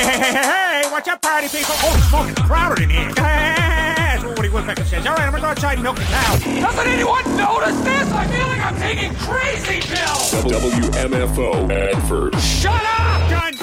Hey, watch out, party people. Oh, it's smoking crowded in here. That's what Woody Woodpecker says. All right, I'm gonna go outside and milk the cow. Doesn't anyone notice this? I feel like I'm taking crazy pills. WMFO Advert. Shut up! Done.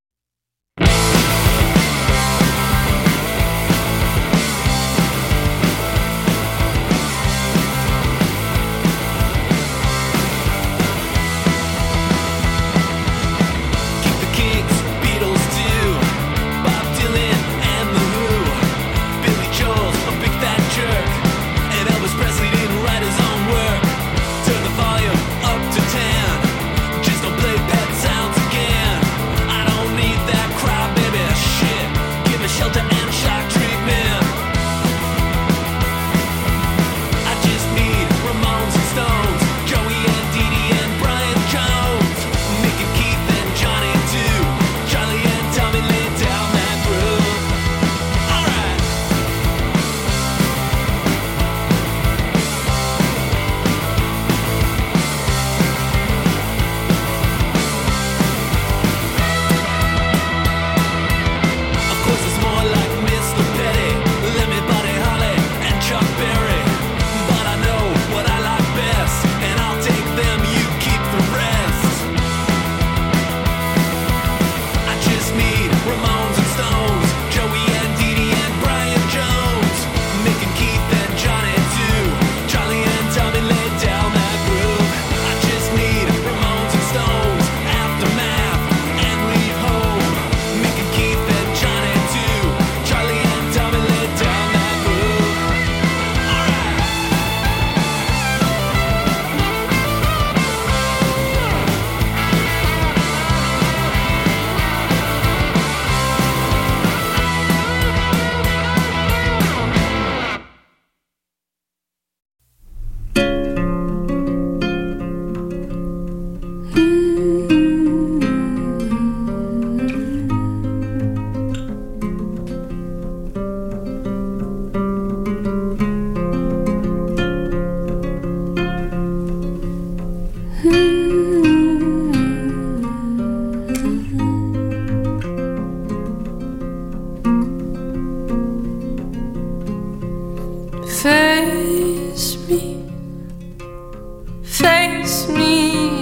Face me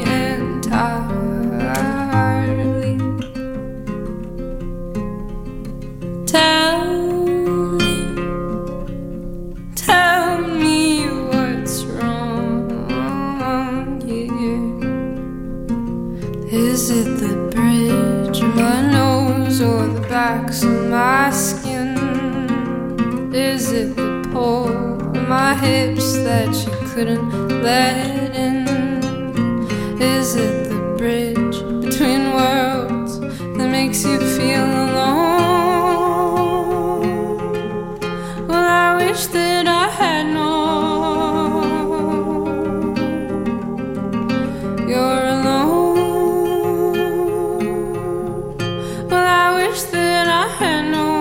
entirely. Tell me what's wrong here. Is it the bridge of my nose or the backs of my skin? Is it the pull of my hips that you couldn't let in? Is it the bridge between worlds that makes you feel alone? Well, I wish that I had known you're alone. Well, I wish that I had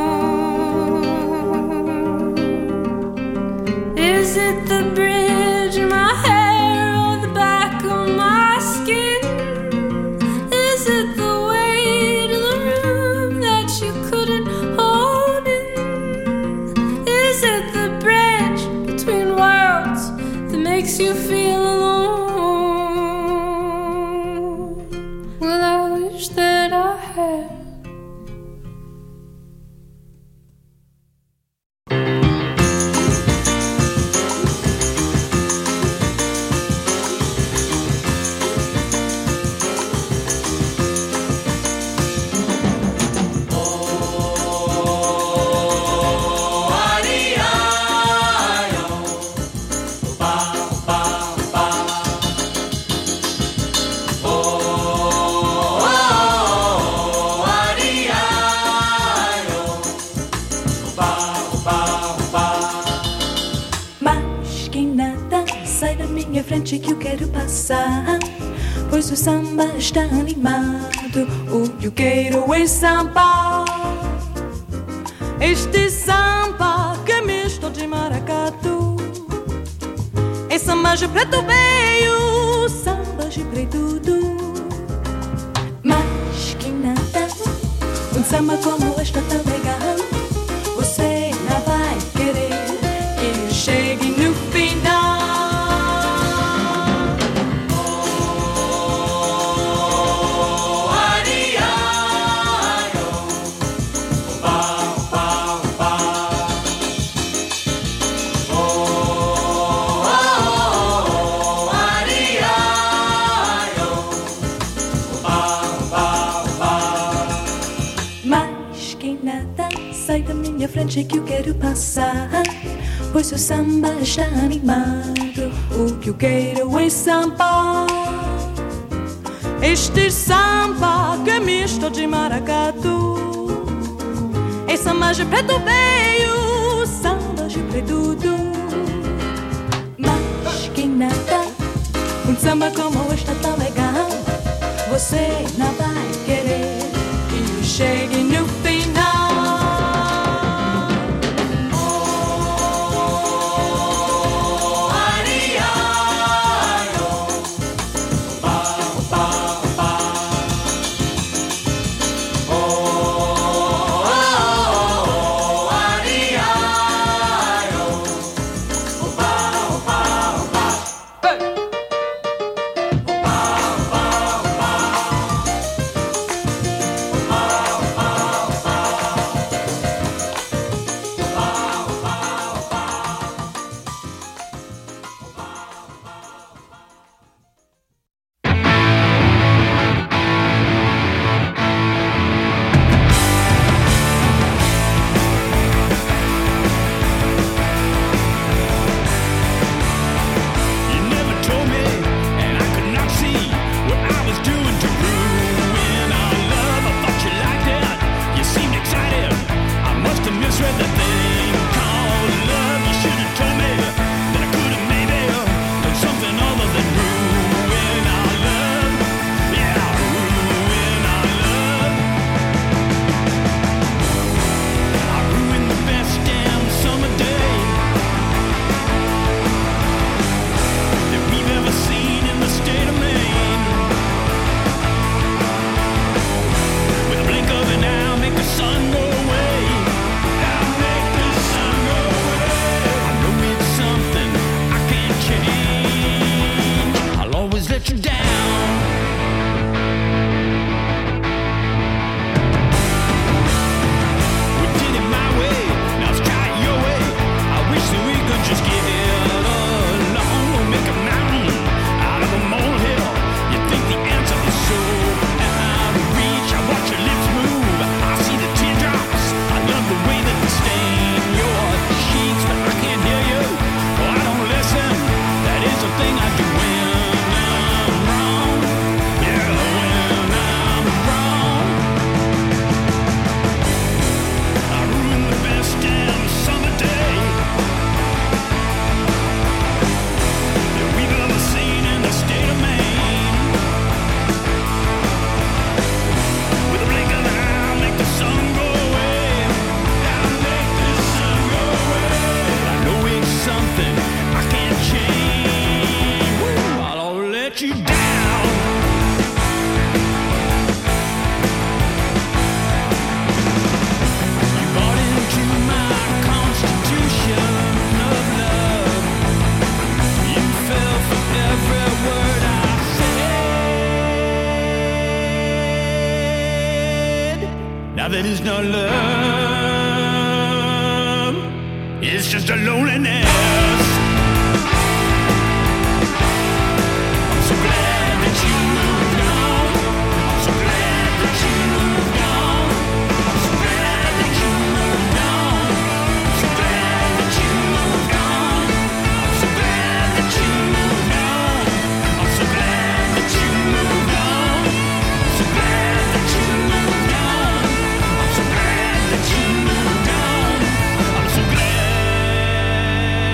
known. Is it the bridge in my hair or the back of my skin? Is it the weight of the room that you couldn't hold in? Is it the bridge between worlds that makes you feel alone? Well, I wish that I had. Frente que eu quero passar, pois o samba está animado. O que eu quero é samba, este samba que é misto de maracatu. É samba de preto veio, samba de preto tudo. Mas que nada, samba como este tão legal, você não vai querer que chegue no final. Sai da minha frente que eu quero passar, pois o samba está animado. O que eu quero é samba. Este samba que é misto de maracatu, é samba de preto veio, samba de preto do. Mas que nada, samba como este tão legal, você não vai querer que chegue no final. Now that is no love, it's just a loneliness. I'm so glad that you moved on. I'm so glad that you moved on. I'm so glad that you moved on. I'm so glad that you moved on. I'm so glad that you moved on. I'm so glad that you moved on. I'm so glad that you moved on. I'm so glad that you moved on. I'm so glad.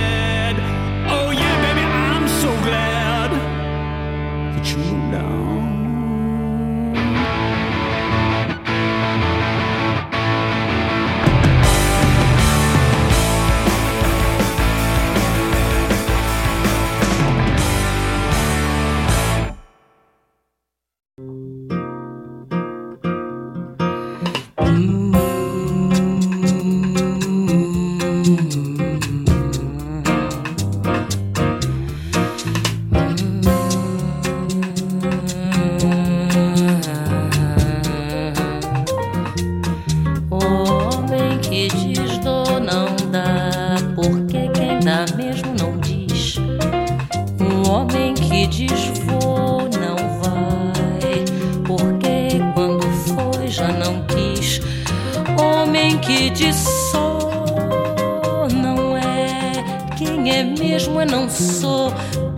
homem que diz sou não é. Quem é mesmo é não sou.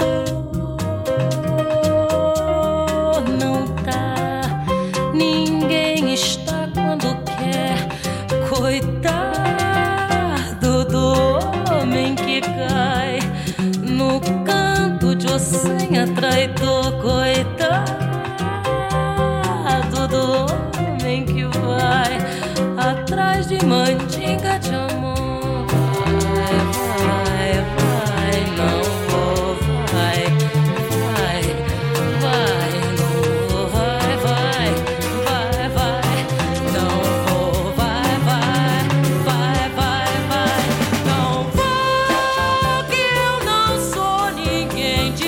Não tá. Ninguém está quando quer. Coitado do homem que cai no canto de ossanha traidor. Coitado do homem que vai atrás de mandinga de amor. Vai, não vou, vai, não vou, vai, não vou, vai, não vou, que eu não sou ninguém de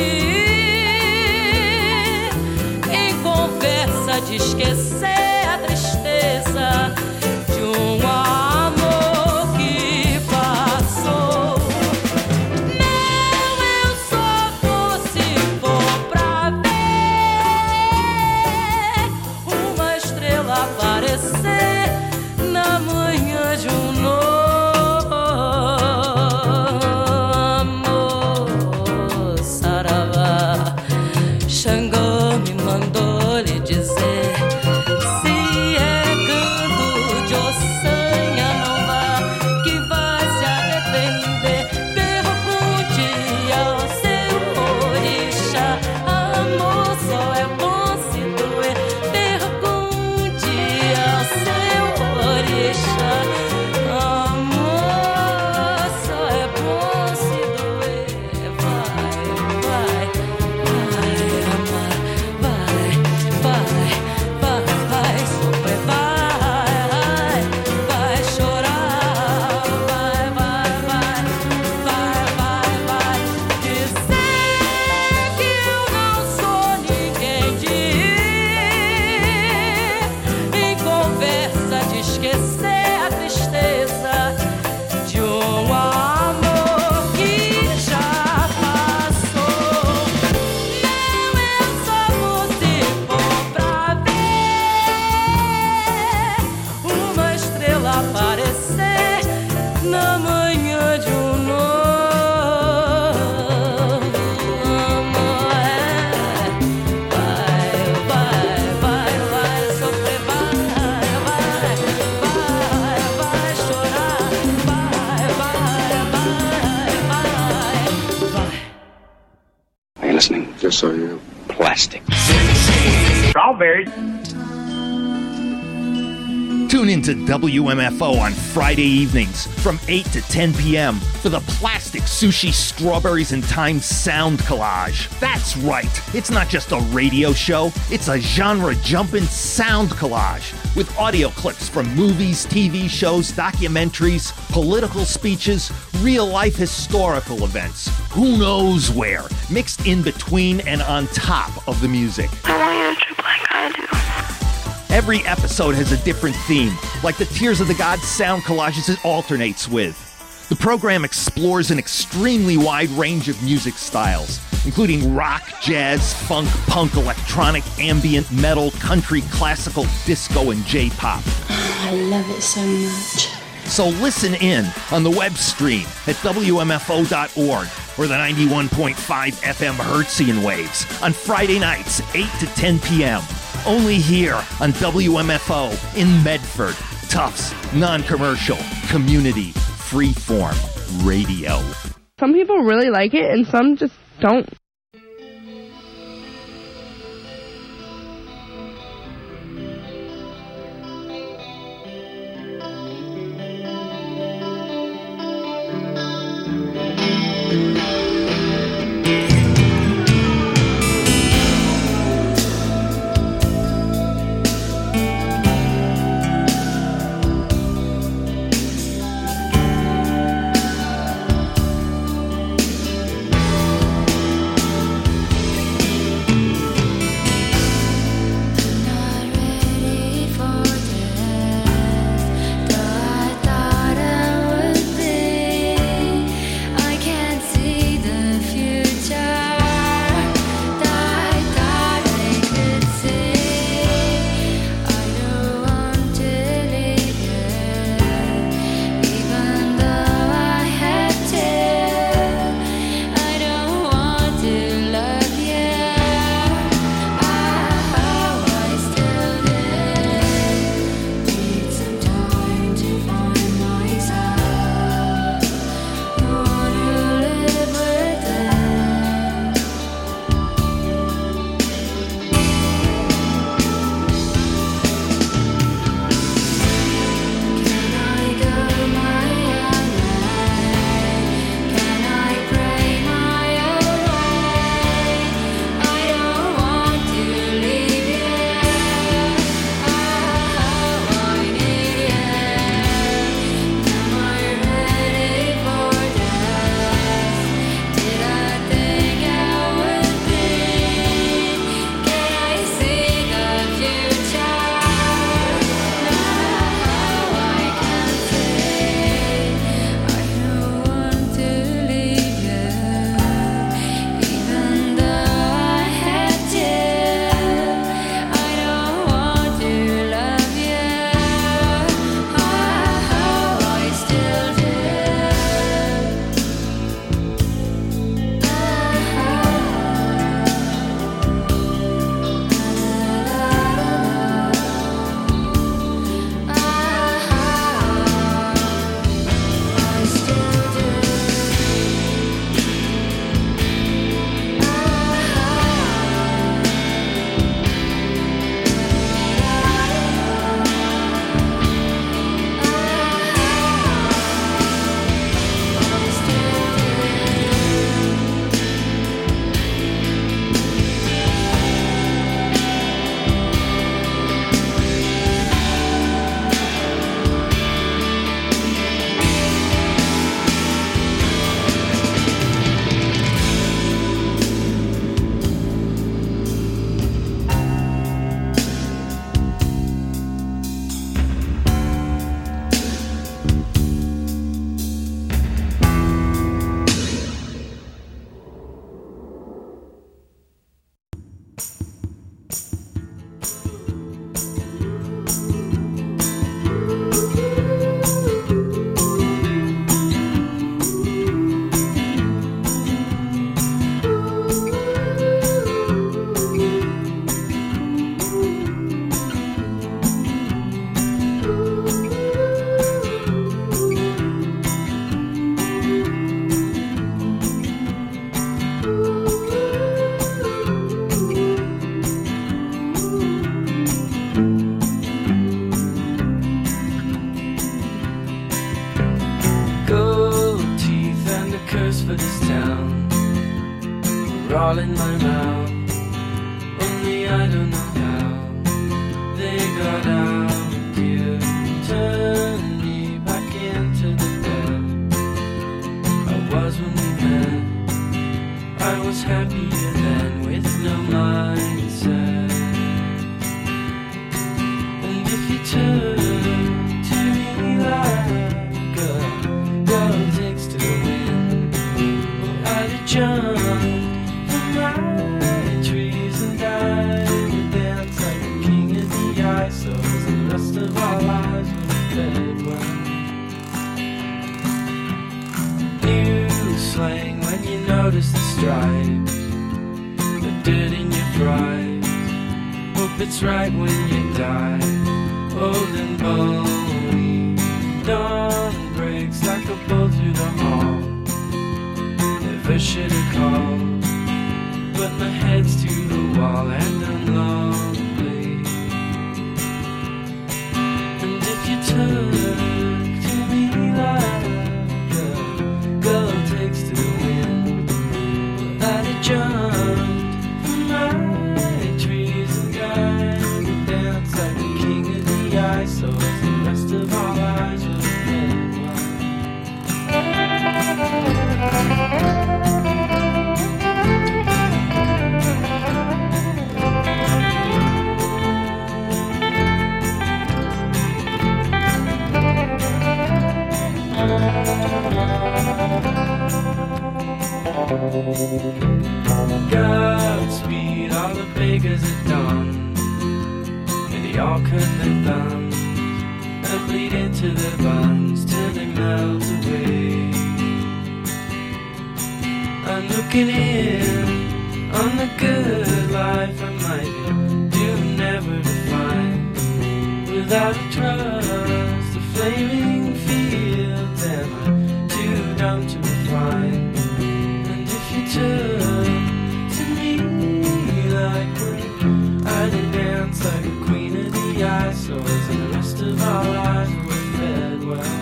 ir em conversa de esquecer a tristeza de um amor que passou. Não, eu só vou se for pra ver uma estrela aparecer na manhã de um novo amor. Saravá, Xangô me mandou lhe dizer: se é canto de ossanha, não vá, que vai se arrepender. Pergunte ao seu orixá, amor só é bom se doer. Pergunte ao seu orixá, amor só é bom se doer. Vai, sofrer, vai chorar, vai dizer que eu não sou ninguém de ir em conversa de esquecer a tristeza de um amor que já passou. Não, eu só vou se for pra ver uma estrela aparecer na manhã de um novo amor. Vai sofrer, vai chorar, vai. Are you listening? Yes, I am. Plastic. Strawberry. Tune into WMFO on Friday evenings from 8 to 10 p.m. for the Plastic Sushi Strawberries and Time Sound Collage. That's right, it's not just a radio show, it's a genre-jumping sound collage with audio clips from movies, TV shows, documentaries, political speeches, real-life historical events. Who knows where, mixed in between and on top of the music. I want you to trip like I do. Every episode has a different theme, like the Tears of the Gods sound collages it alternates with. The program explores an extremely wide range of music styles, including rock, jazz, funk, punk, electronic, ambient, metal, country, classical, disco, and J-pop. I love it so much. So listen in on the web stream at WMFO.org or the 91.5 FM Hertzian waves on Friday nights, 8 to 10 p.m. Only here on WMFO in Medford. Tufts, non-commercial, community, freeform radio. Some people really like it and some just don't. all in my mouth. Only I don't know how they got out. You turned me back into the bed I was when we met. I was happier then with no mindset. And if you turn to me like a girl takes to the wind, well, I'd have jumped from my trees and died and dance like a king of the ice. So as the rest of our lives were fed well. New slang when you notice the stripes, the dirt in your fries. Hope it's right when you die, old and bony. Dawn breaks like a bolt through the hall. Never should have called, but my head's to the wall and I'm lonely. And if you turn to me like a girl takes to the wind, well, I'd have jumped from my trees and died and danced like the king of the ice. So as the rest of our lives were fed well. Godspeed, all the beggars at dawn, and they all cut their thumbs and bleed into their buns till they melt away. I'm looking in on the good life I might do never to find without a trust, the flaming fields am I too dumb to refine. And if you turn to me like when I did dance like a queen of the ice, so as the rest of our lives were fed well.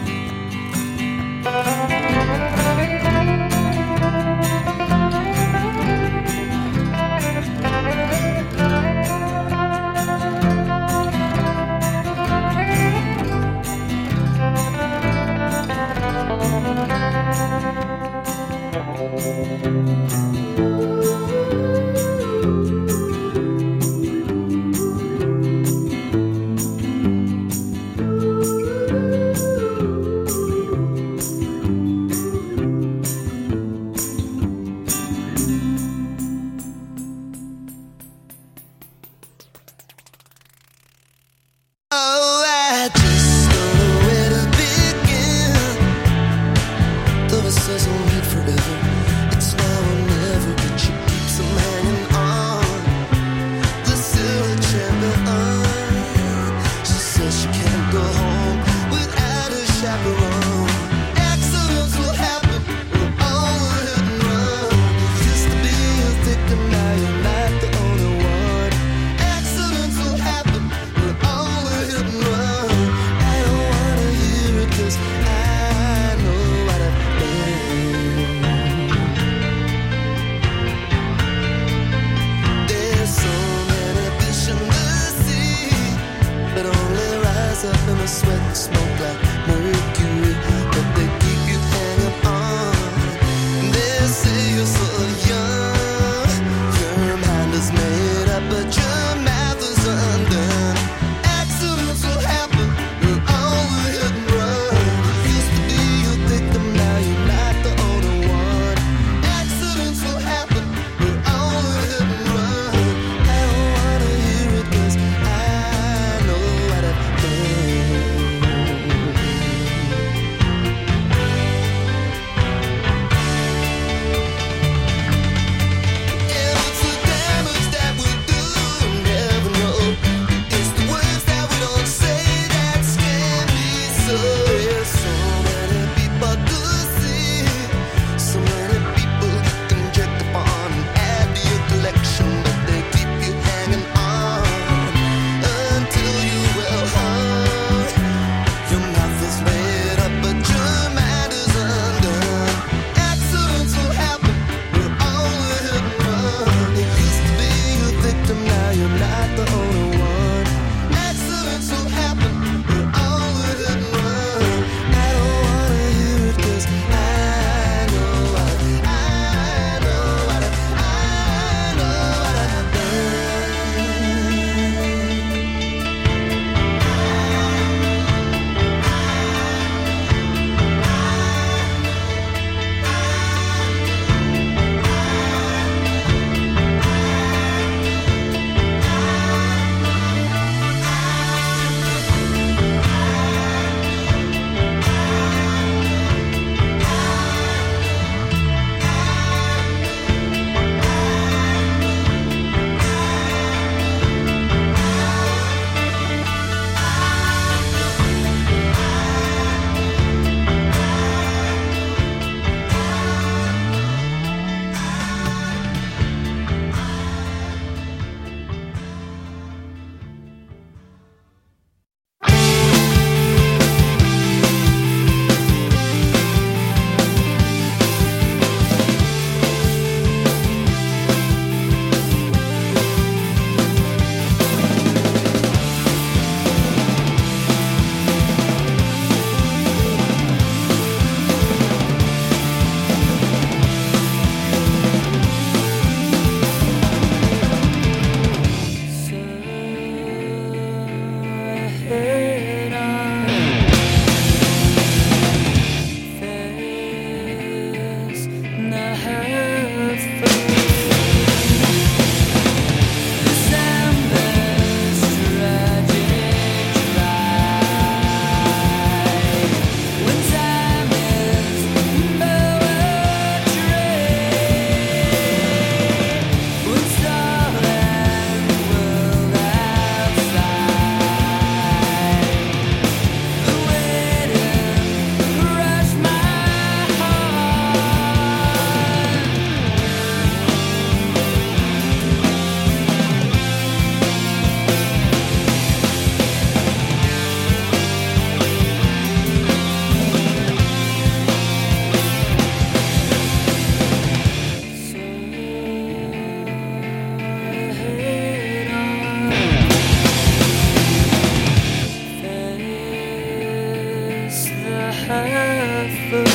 half full.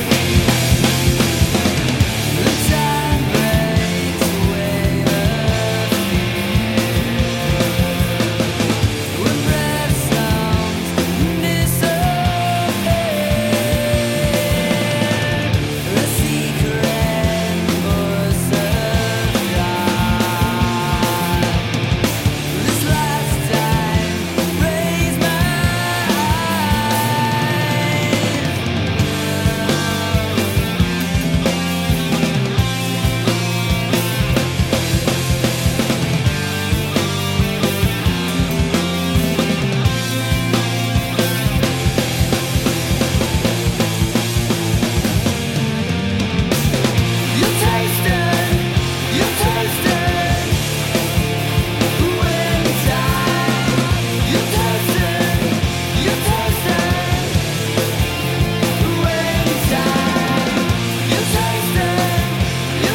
The time breaks away her fear. When breath sounds disappear, the secret voice of God. This last time, raise my You tasted when time. You tasted when time. You tasted when time. You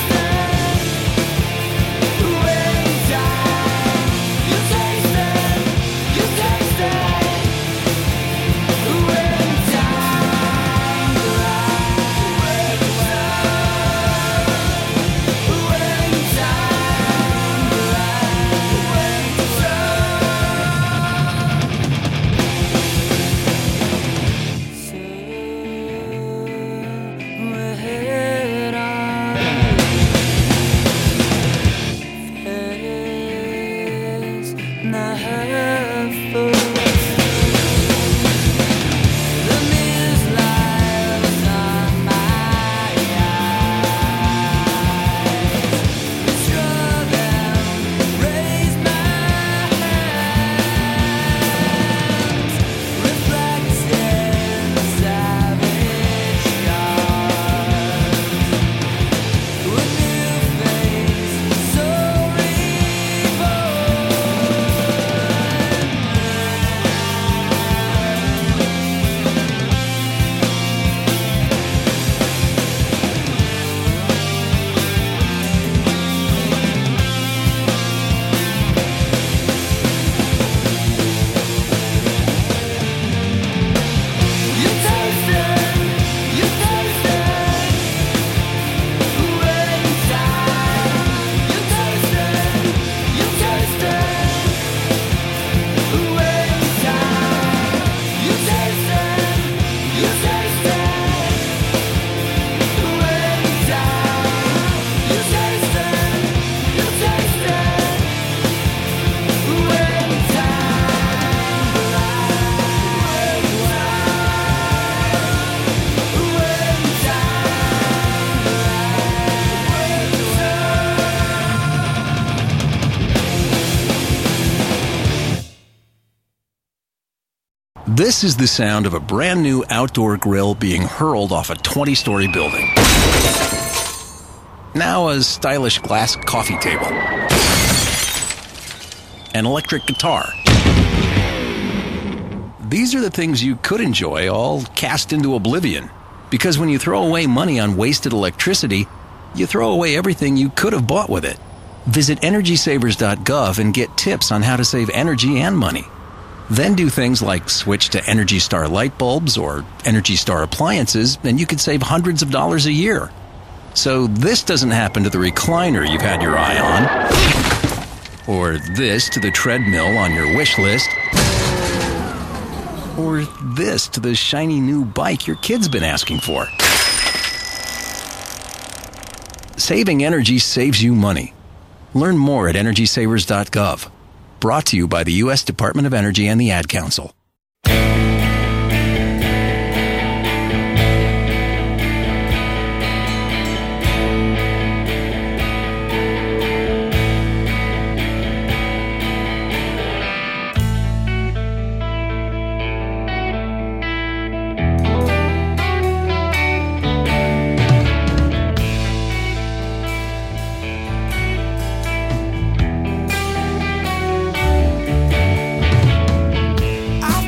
This is the sound of a brand new outdoor grill being hurled off a 20-story building. Now a stylish glass coffee table. An electric guitar. These are the things you could enjoy, all cast into oblivion. Because when you throw away money on wasted electricity, you throw away everything you could have bought with it. Visit EnergySavers.gov and get tips on how to save energy and money. Then do things like switch to Energy Star light bulbs or Energy Star appliances, and you could save hundreds of dollars a year. So this doesn't happen to the recliner you've had your eye on, or this to the treadmill on your wish list, or this to the shiny new bike your kid's been asking for. Saving energy saves you money. Learn more at EnergySavers.gov. Brought to you by the U.S. Department of Energy and the Ad Council. I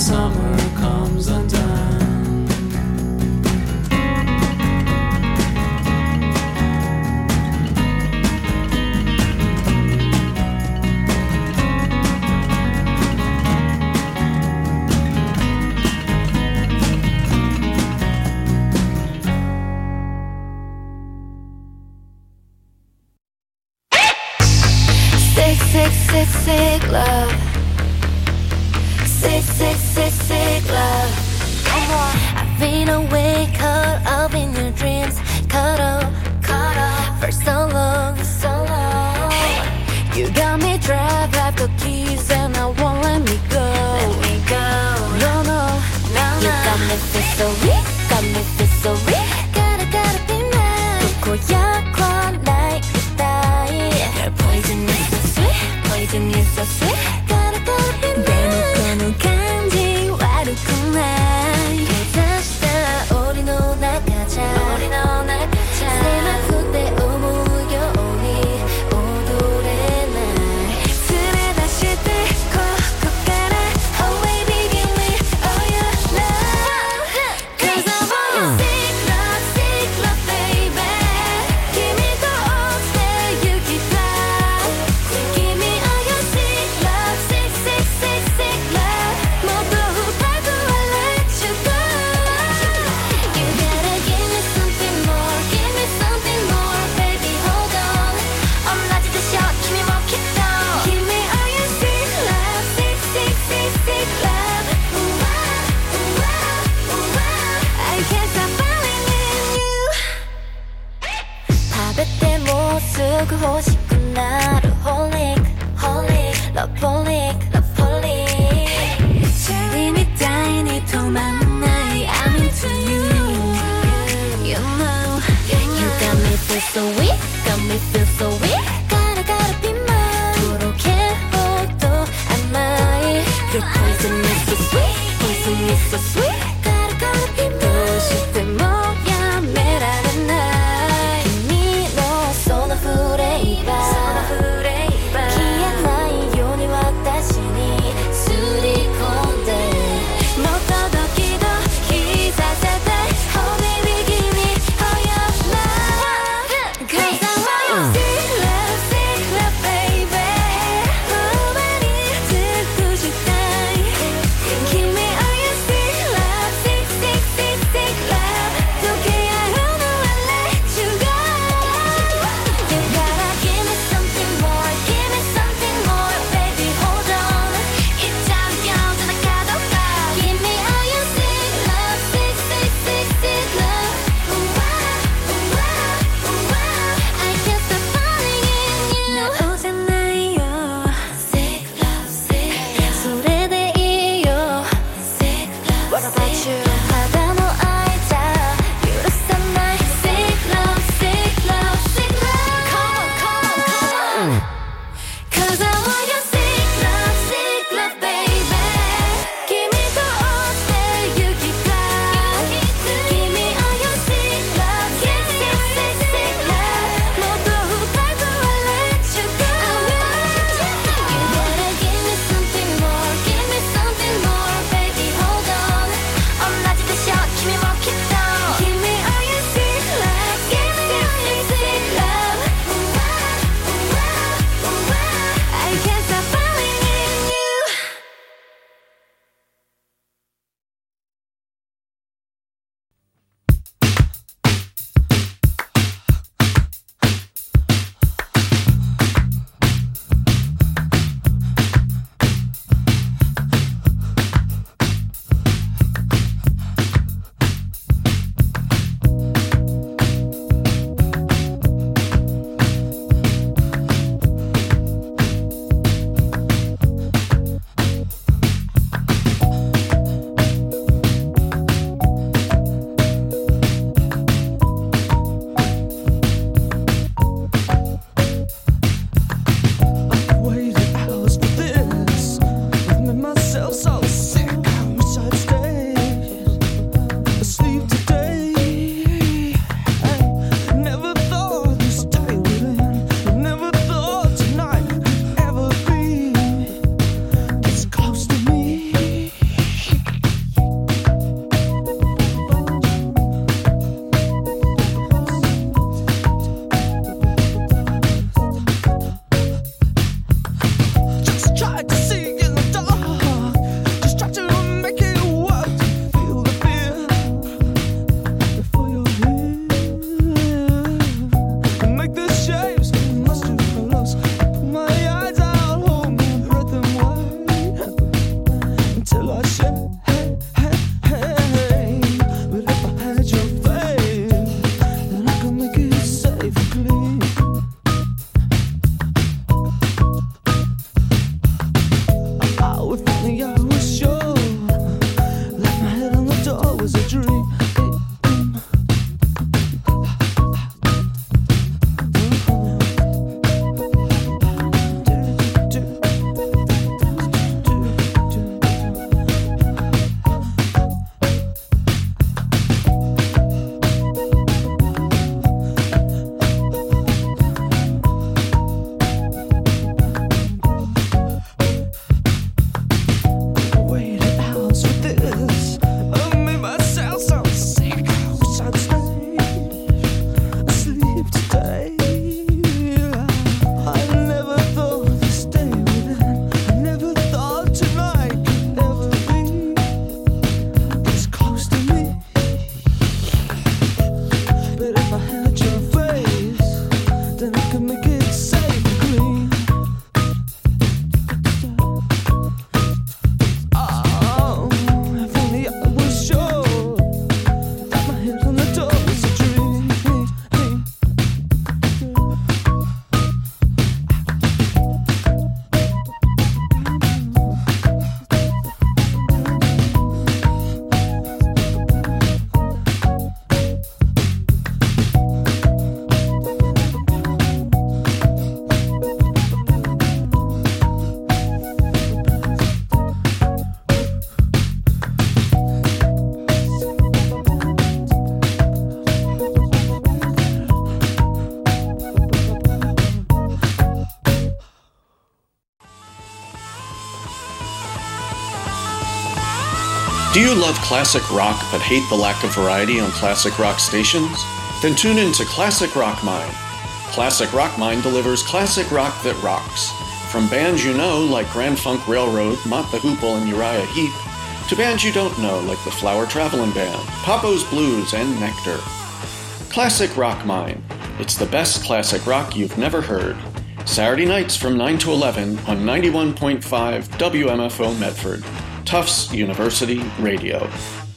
summer comes undone. Sick love. Sick love. Come on. I've been awake, caught up in your dreams. Caught up for so long. You got me trapped like the keys and I won't let me go. No. You got me feel so weak, gotta be mine. 누구야, quiet like you die. Your poison is so sweet, poison is so sweet. Gotta be mine. 대놓고는 간지 와르구나. 다시다 우리 나가자. 세마 그대 오무요 우리 오도래 날. 술에 다시 들고 가라. Oh baby give me all your love. 'Cause I want you sick love baby. Give me the all day you keep love. Give me all your sick love 모두 팔고 I'll let you go. You gotta give me something more baby hold on. 엄라지듯이 힘이 먹히죠. Give me all your sick love I can't stop falling in you. 밥에 때 못 쓰고 싶은 나를 Loveholic 재림이 따윈 이 도망 나의 I'm into you. You know you got me feel so weak, gotta be mine. 부족해 호도 안 나의 Your poison is so sweet, gotta be mine. 도시 때 뭐야 매라는 날君のその触れ消えないように私にすり込んでもっとドキドキさせて Oh baby give me all your love. 'Cause I want you sick love Do you love classic rock but hate the lack of variety on classic rock stations? Then tune in to Classic Rock Mine. Classic Rock Mine delivers classic rock that rocks. From bands you know like Grand Funk Railroad, Mott the Hoople, and Uriah Heep, to bands you don't know like the Flower Traveling Band, Papo's Blues, and Nectar. Classic Rock Mine. It's the best classic rock you've never heard. Saturday nights from 9 to 11 on 91.5 WMFO Medford. Tufts University Radio.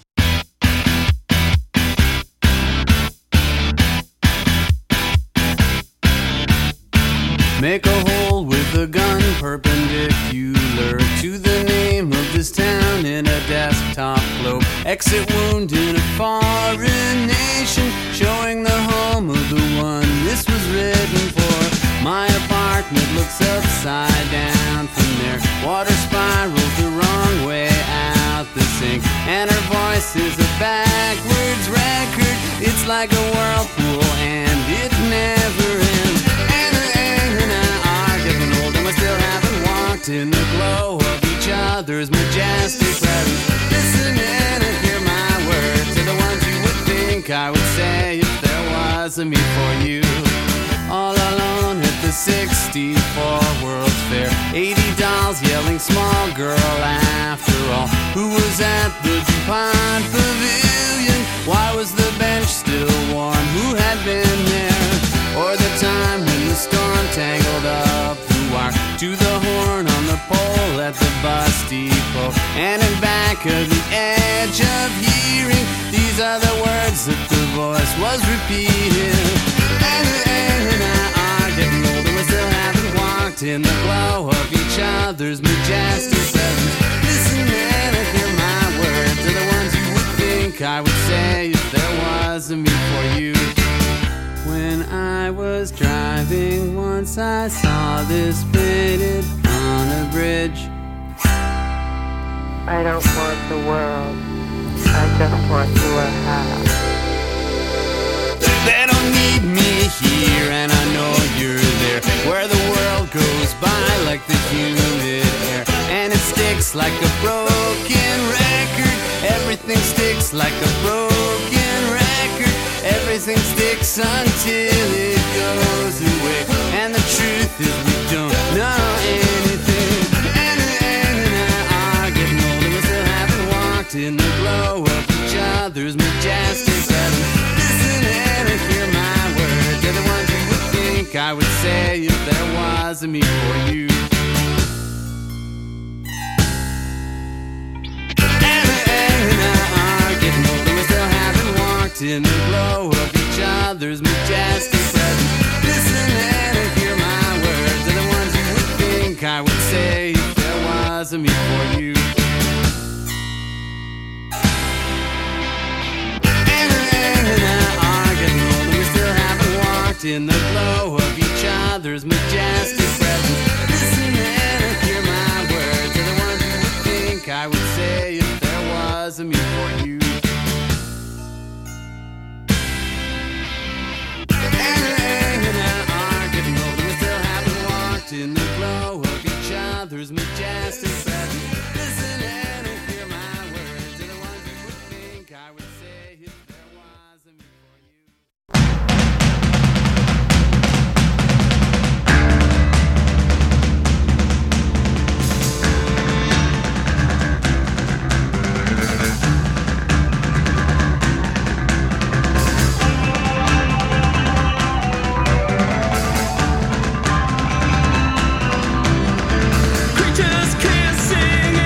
Make a hole with a gun perpendicular to the name of this town in a desktop globe. Exit wound in a foreign nation, showing the home of the one this was written for. My apartment looks upside down from there. Water spirals the wrong way out the sink, and her voice is a backwards record. It's like a whirlpool and it never ends. And I are getting old and we still haven't walked in the glow of each other's majestic presence. Listen in and hear my words are the ones you would think I would say if there was a me for you. All alone at the 64 World's Fair, 80 dolls yelling small girl after all. Who was at the DuPont Pavilion? Why was the bench still warm? Who had been there? Or the time when the storm tangled up the wire to the horn on the pole at the bus depot. And in back of the edge of hearing, these are the words that the voice was repeating. And I are getting old and we still haven't walked in the glow of each other's majestic presence. Listen and hear my words are the ones you would think I would say if there was a me for you. When I was driving once I saw this painted on a bridge. I don't want the world, I just want you a house. They don't need me here, and I know you're there, where the world goes by like the humid air, and it sticks like a broken record. Everything sticks like a broken record. Everything sticks until it goes away, and the truth is we don't know anything. And I are getting old and we still haven't walked in the glow of each other's majestic presence. Listen and hear my words, they're the ones you would think I would say if there was a me for you. And I are getting old and we still haven't walked in the glow of each other's majestic presence. Listen and hear my words, they're the ones you would think I would say if there was a me for you. In the glow of each other's majestic presence. Listen and hear my words are the ones you would think I would say if there was a me for you. And I are getting old and we still haven't walked in the glow of each other's majestic presence. Listen and hear my words are the ones you would think I would say if there was a me for you. Creatures can't sing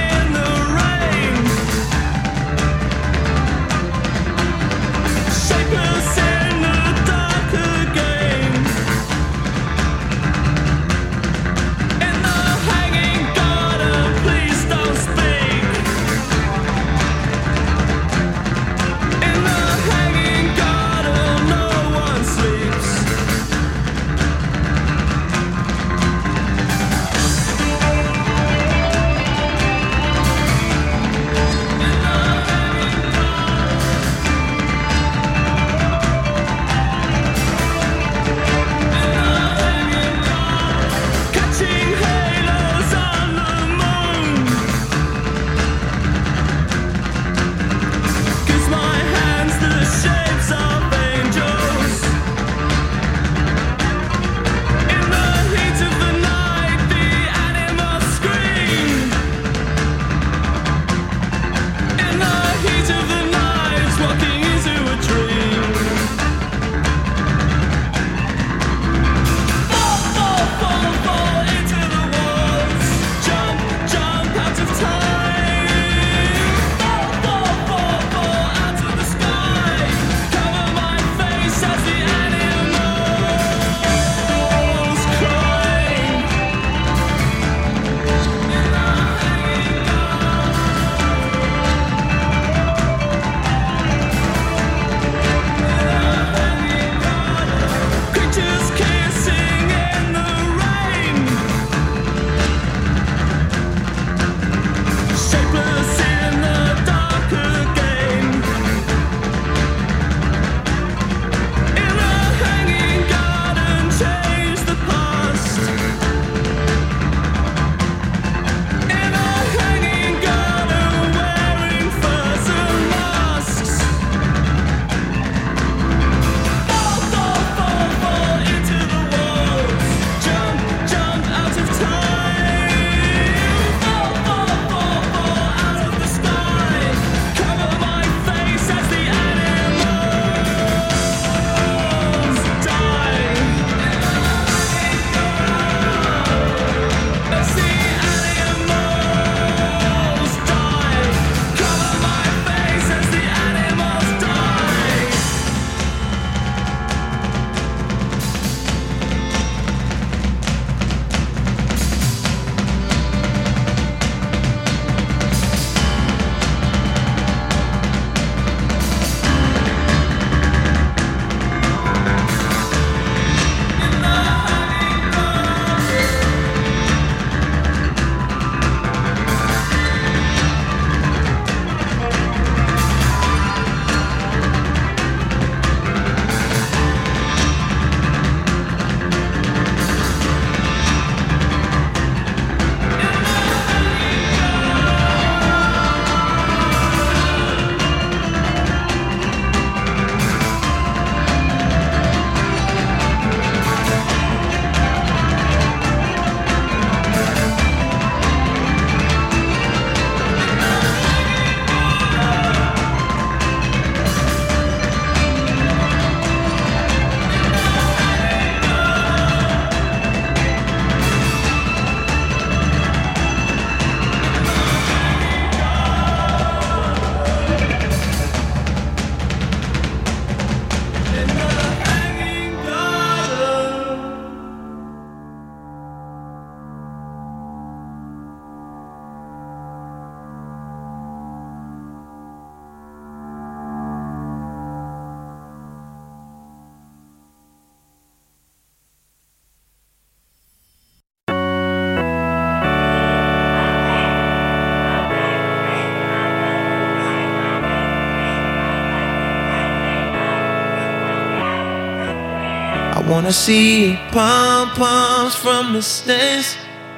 wanna see pom-poms from the stands.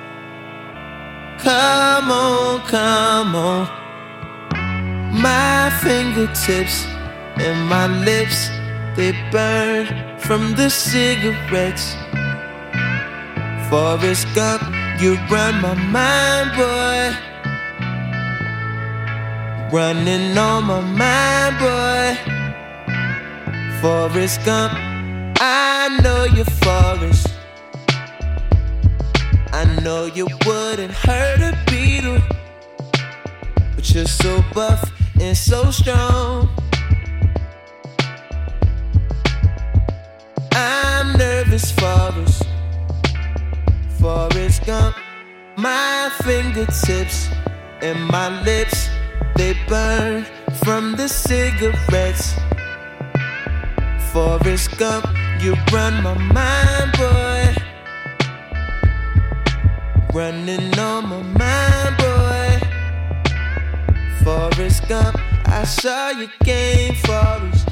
Come on, come on. My fingertips and my lips, they burn from the cigarettes. Forrest Gump, you run my mind, boy. Running on my mind, boy. Forrest Gump, I know you're Forrest. I know you wouldn't hurt a beetle, but you're so buff and so strong. I'm nervous, Forrest. Forrest Gump, my fingertips and my lips, they burn from the cigarettes. Forrest Gump, you run my mind, boy. Running on my mind, boy. Forrest Gump, I saw your game, Forrest.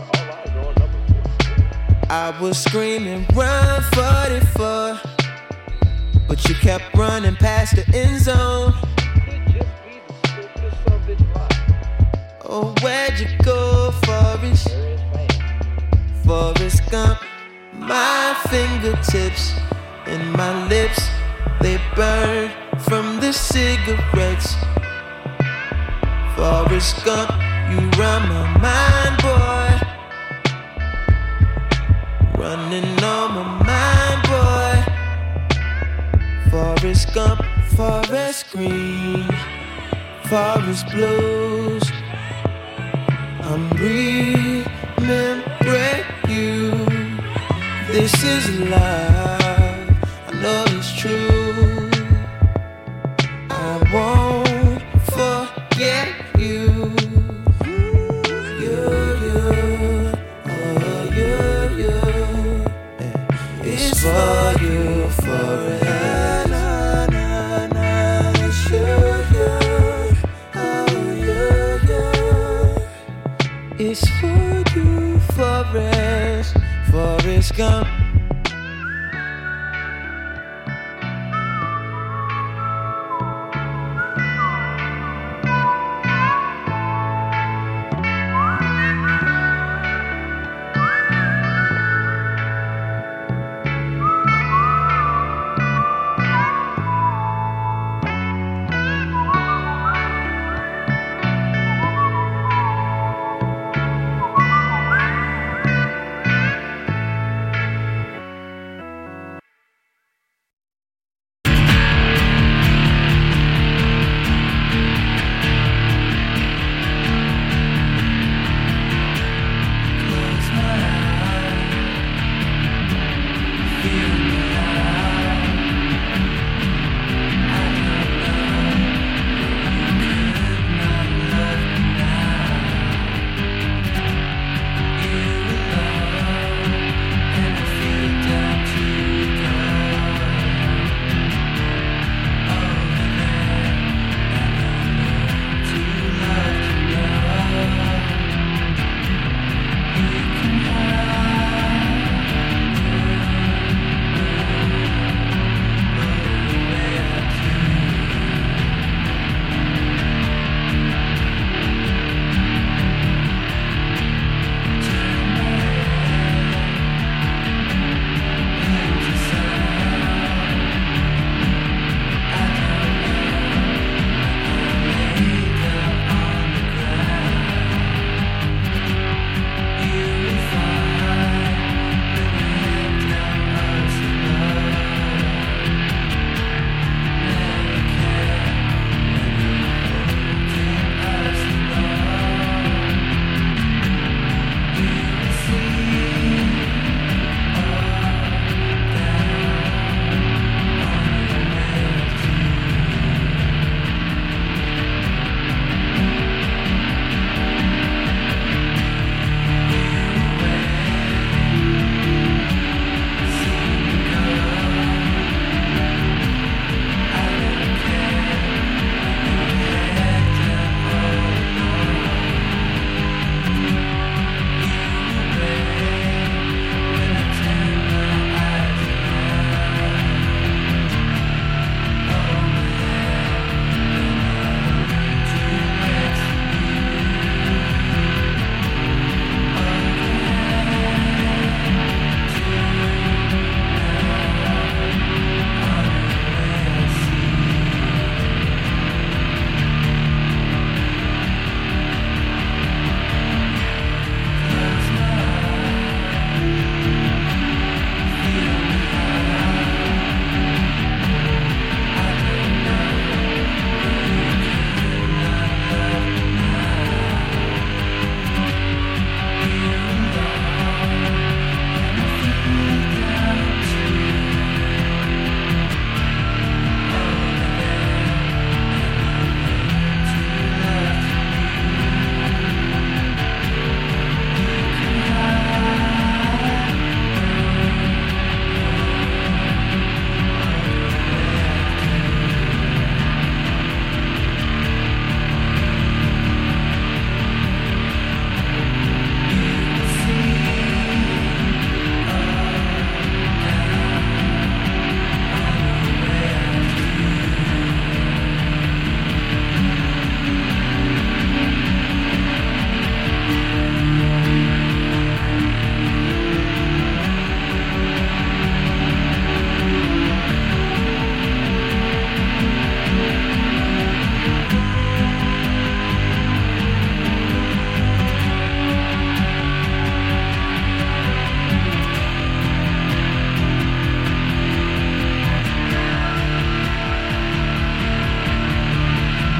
I was screaming, run 44, but you kept running past the end zone. Oh, where'd you go, Forrest? Forrest Gump, my fingertips and my lips, they burn from the cigarettes. Forrest Gump, you run my mind, boy. Running on my mind, boy. Forrest Gump, Forest Green, Forest Blues. I'm remembering you. This is love, I know it's true. I won't forget you. It's for you forever. It's It's for you, Forrest Gump.